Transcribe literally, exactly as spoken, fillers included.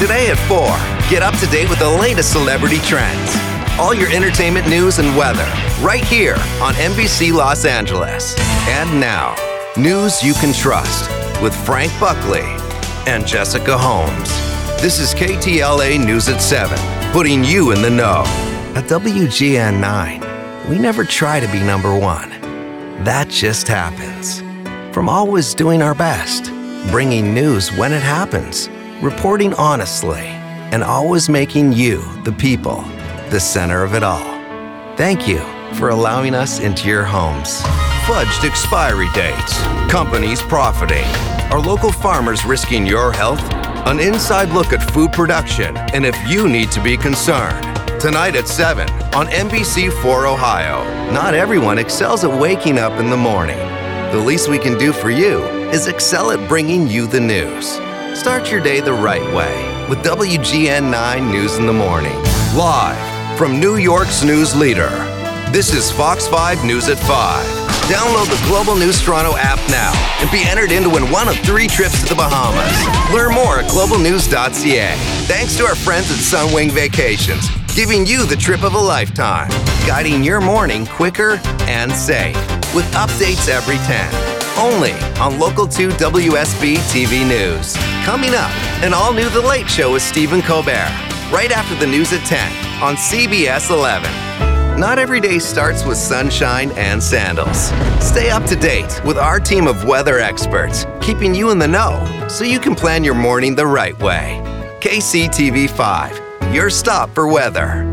Today at four, get up to date with the latest celebrity trends. All your entertainment news and weather, right here on N B C Los Angeles. And now, news you can trust with Frank Buckley and Jessica Holmes. This is K T L A News at seven, putting you in the know. At W G N nine, we never try to be number one. That just happens. From always doing our best, bringing news when it happens, reporting honestly, and always making you, the people, the center of it all. Thank you for allowing us into your homes. Fudged expiry dates, companies profiting, our local farmers risking your health, an inside look at food production, and if you need to be concerned. Tonight at seven on N B C four Ohio. Not everyone excels at waking up in the morning. The least we can do for you is excel at bringing you the news. Start your day the right way with W G N nine News in the Morning. Live from New York's news leader, this is Fox five News at five. Download the Global News Toronto app now and be entered in to win one of three trips to the Bahamas. Learn more at global news dot c a. Thanks to our friends at Sunwing Vacations, giving you the trip of a lifetime, guiding your morning quicker and safe, with updates every ten. Only on Local two W S B T V News. Coming up, an all-new The Late Show with Stephen Colbert, right after the news at ten on C B S eleven. Not every day starts with sunshine and sandals. Stay up to date with our team of weather experts, keeping you in the know so you can plan your morning the right way. K C T V five, your stop for weather.